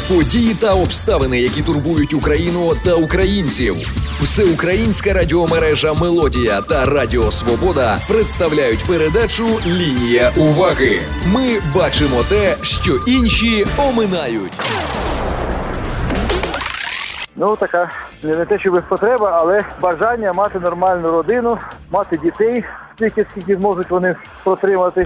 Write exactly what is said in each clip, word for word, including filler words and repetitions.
Події та обставини, які турбують Україну та українців. Всеукраїнська радіомережа «Мелодія» та Радіо Свобода представляють передачу «Лінія уваги». Ми бачимо те, що інші оминають. Ну, така, не те, що без потреба, але бажання мати нормальну родину, мати дітей, стільки, скільки зможуть вони протримати.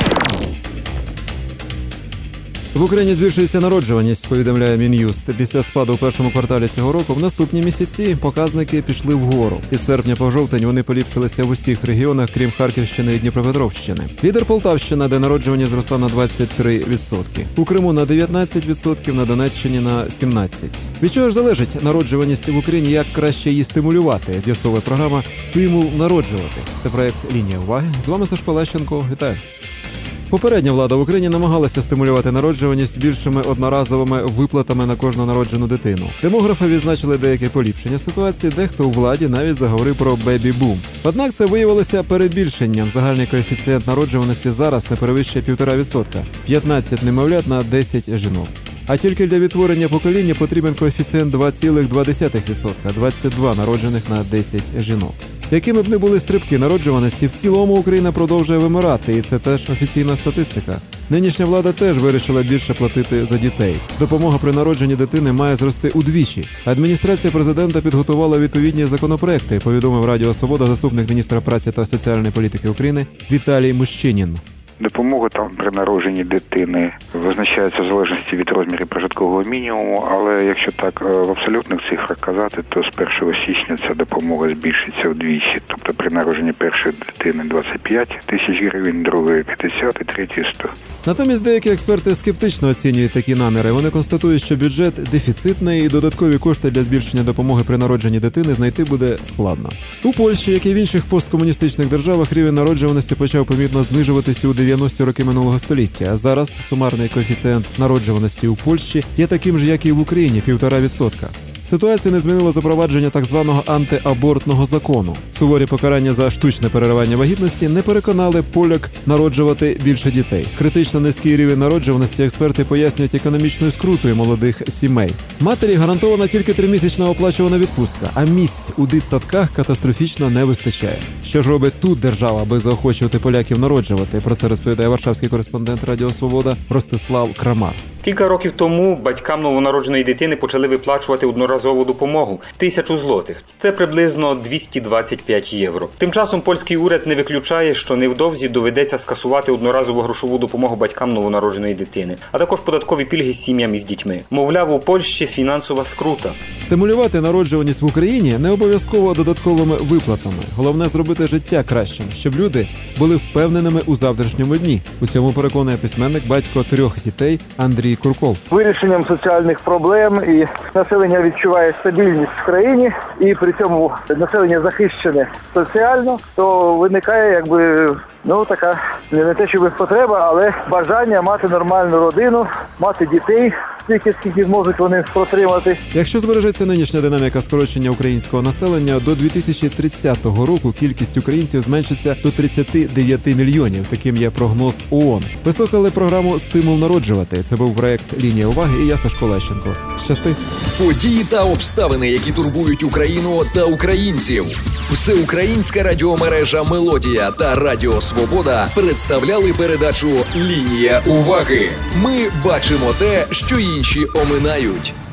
В Україні збільшується народжуваність, повідомляє Мін'юст. Після спаду в першому кварталі цього року в наступні місяці показники пішли вгору. Із серпня по жовтень вони поліпшилися в усіх регіонах, крім Харківщини і Дніпропетровщини. Лідер Полтавщина, де народжуваність зросла на двадцять три відсотки. У Криму на дев'ятнадцять відсотків, на Донеччині на сімнадцять відсотків. Від чого ж залежить народжуваність в Україні, як краще її стимулювати? З'ясовує програма «Стимул народжувати». Це проект «Лінія уваги». З вами Сашко Лещенко. Вітаю. Попередня влада в Україні намагалася стимулювати народжуваність більшими одноразовими виплатами на кожну народжену дитину. Демографи відзначили деяке поліпшення ситуації, дехто у владі навіть заговорив про бебі-бум. Однак це виявилося перебільшенням. Загальний коефіцієнт народжуваності зараз не перевищує півтора відсотка – п'ятнадцять немовлят на десять жінок. А тільки для відтворення покоління потрібен коефіцієнт два цілих два десятих відсотка – двадцять два народжених на десять жінок. Якими б не були стрибки народжуваності, в цілому Україна продовжує вимирати, і це теж офіційна статистика. Нинішня влада теж вирішила більше платити за дітей. Допомога при народженні дитини має зрости удвічі. Адміністрація президента підготувала відповідні законопроекти, повідомив Радіо Свобода заступник міністра праці та соціальної політики України Віталій Мущинін. Допомога там при народженні дитини визначається в залежності від розмірів прожиткового мінімуму, але якщо так в абсолютних цифрах казати, то з першого січня ця допомога збільшиться вдвічі. Тобто при народженні першої дитини двадцять п'ять тисяч гривень, другої п'ятдесят і третьої сто. Натомість деякі експерти скептично оцінюють такі наміри. Вони констатують, що бюджет дефіцитний і додаткові кошти для збільшення допомоги при народженні дитини знайти буде складно. У Польщі, як і в інших посткомуністичних державах, рівень народжуваності почав помітно знижуватися у дев'яності роки минулого століття. А зараз сумарний коефіцієнт народжуваності у Польщі є таким же, як і в Україні – півтора відсотка. Ситуацію не змінило запровадження так званого антиабортного закону. Суворі покарання за штучне переривання вагітності не переконали поляк народжувати більше дітей. Критично низький рівень народжуваності експерти пояснюють економічною скрутою молодих сімей. Матері гарантована тільки тримісячна оплачувана відпустка, а місць у дитсадках катастрофічно не вистачає. Що ж робить тут держава, аби заохочувати поляків народжувати? Про це розповідає варшавський кореспондент Радіо Свобода Ростислав Крамар. Кілька років тому батькам новонародженої дитини почали виплачувати одноразову допомогу – тисячу злотих. Це приблизно двісті двадцять п'ять євро. Тим часом польський уряд не виключає, що невдовзі доведеться скасувати одноразову грошову допомогу батькам новонародженої дитини, а також податкові пільги сім'ям із дітьми. Мовляв, у Польщі фінансова скрута. Стимулювати народжуваність в Україні не обов'язково додатковими виплатами. Головне – зробити життя кращим, щоб люди були впевненими у завтрашньому дні. У цьому переконує письменник, батько трьох дітей Андрій Курков. Вирішенням соціальних проблем і населення відчуває стабільність в країні, і при цьому населення захищене соціально, то виникає якби, ну така, не те, що без потреба, але бажання мати нормальну родину, мати дітей, стільки, скільки зможуть вони протримати. Якщо збережеться нинішня динаміка скорочення українського населення, до дві тисячі тридцятого року кількість українців зменшиться до тридцять дев'ять мільйонів. Таким є прогноз ООН. Ви слухали програму «Стимул народжувати». Це був проект «Лінія уваги» і я, Сашко Лещенко. Щасти! Події та обставини, які турбують Україну та українців. Всеукраїнська радіомережа «Мелодія» та Радіо Свобода представляли передачу «Лінія уваги». Ми бачимо те, що інші оминають.